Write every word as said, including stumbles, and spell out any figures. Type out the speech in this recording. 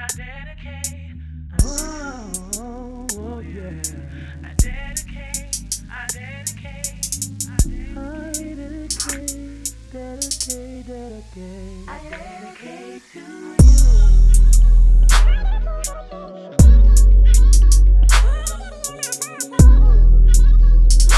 dedicate. Oh, oh, oh, yeah. I dedicate. I dedicate. I dedicate. Dedicate, dedicate, dedicate. I dedicate to you.